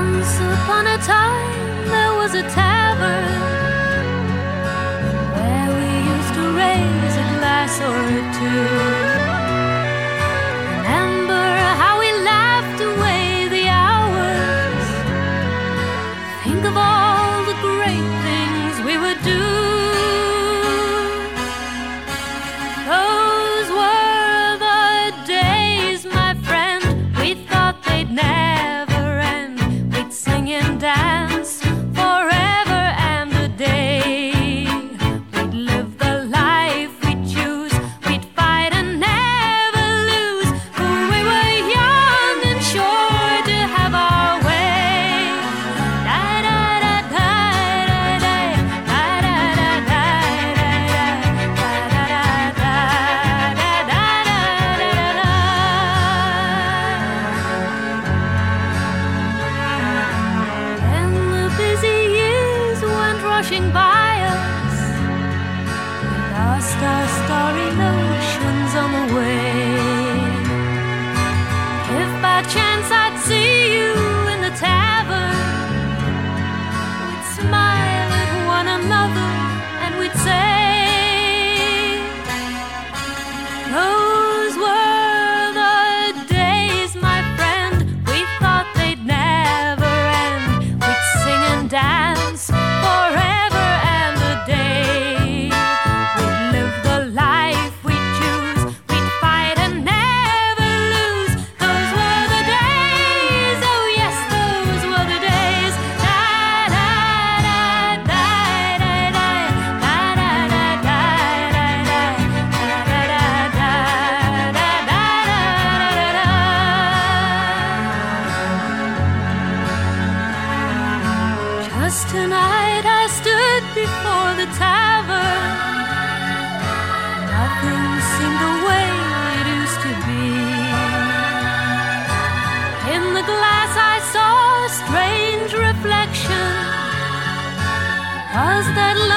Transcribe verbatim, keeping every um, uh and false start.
Once upon a time there was a tavern where we used to raise a glass or two. Remember how we laughed away the hours. Think of all the great things we would do. Those were the days, my friend, we thought they'd never end. We'd sing and dance forever and a day. We'd live the life we'd choose. We'd fight and never lose. For we were young and sure to have our way. Then the busy years went rushing by us. We lost our starry notions on the way. If by chance I'd see you in the tavern, we'd smile at one another and we'd say, those were the days, my friend, we thought they'd never end. We'd sing and dance forever and a day. We'd live the life we'd choose. We'd fight and never lose. Those were the days, oh yes, those were the days. Da da da da da da da da da da da da da da da. Just tonight I stood before the tavern. Nothing seemed the way it used to be. In the glass I saw a strange reflection. Was that